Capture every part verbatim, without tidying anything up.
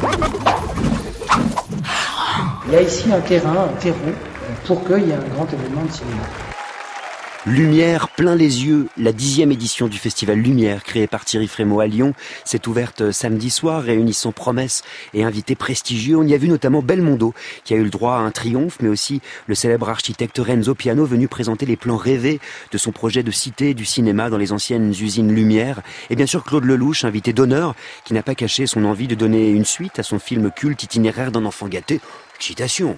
Il y a ici un terrain, un terreau, pour qu'il y ait un grand événement de cinéma. Lumière plein les yeux, la dixième édition du festival Lumière, créé par Thierry Frémaux à Lyon, s'est ouverte samedi soir, réunissant promesses et invités prestigieux. On y a vu notamment Belmondo, qui a eu le droit à un triomphe, mais aussi le célèbre architecte Renzo Piano, venu présenter les plans rêvés de son projet de cité du cinéma dans les anciennes usines Lumière. Et bien sûr Claude Lelouch, invité d'honneur, qui n'a pas caché son envie de donner une suite à son film culte Itinéraire d'un enfant gâté. Citation.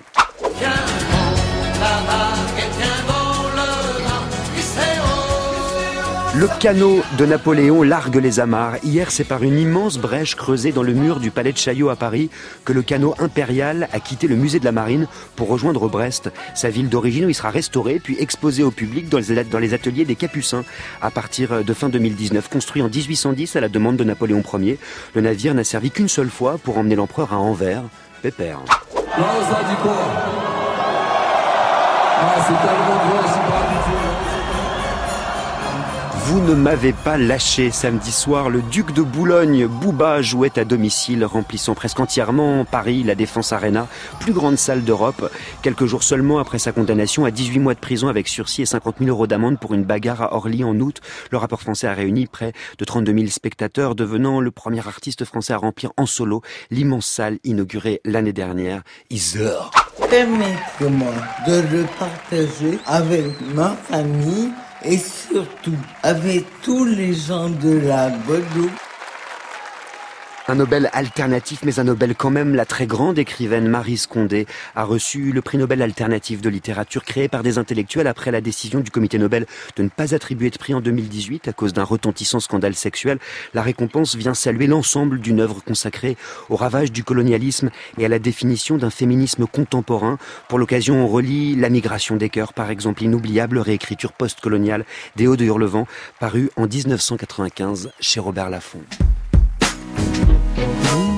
Le canot de Napoléon largue les amarres. Hier, c'est par une immense brèche creusée dans le mur du palais de Chaillot à Paris que le canot impérial a quitté le musée de la Marine pour rejoindre Brest, sa ville d'origine, où il sera restauré puis exposé au public dans les ateliers des Capucins à partir de fin deux mille dix-neuf. Construit en dix-huit cent dix à la demande de Napoléon Ier, le navire n'a servi qu'une seule fois pour emmener l'empereur à Anvers. Pépère. Non, ça dit quoi? Ah, c'est tellement gros, c'est pas habitué. Vous ne m'avez pas lâché. Samedi soir, le duc de Boulogne, Booba, jouait à domicile, remplissant presque entièrement Paris, la Défense Arena, plus grande salle d'Europe. Quelques jours seulement après sa condamnation à dix-huit mois de prison avec sursis et cinquante mille euros d'amende pour une bagarre à Orly en août, le rappeur français a réuni près de trente-deux mille spectateurs, devenant le premier artiste français à remplir en solo l'immense salle inaugurée l'année dernière, Isère. Permettez-moi de le partager avec ma famille et surtout avec tous les gens de la Guadeloupe. Un Nobel alternatif, mais un Nobel quand même. La très grande écrivaine Maryse Condé a reçu le prix Nobel alternatif de littérature créé par des intellectuels après la décision du comité Nobel de ne pas attribuer de prix en deux mille dix-huit à cause d'un retentissant scandale sexuel. La récompense vient saluer l'ensemble d'une œuvre consacrée au ravage du colonialisme et à la définition d'un féminisme contemporain. Pour l'occasion, on relit La migration des cœurs, par exemple, l'inoubliable réécriture post-coloniale des Hauts de Hurlevent, parue en dix-neuf cent quatre-vingt-quinze chez Robert Laffont. Vous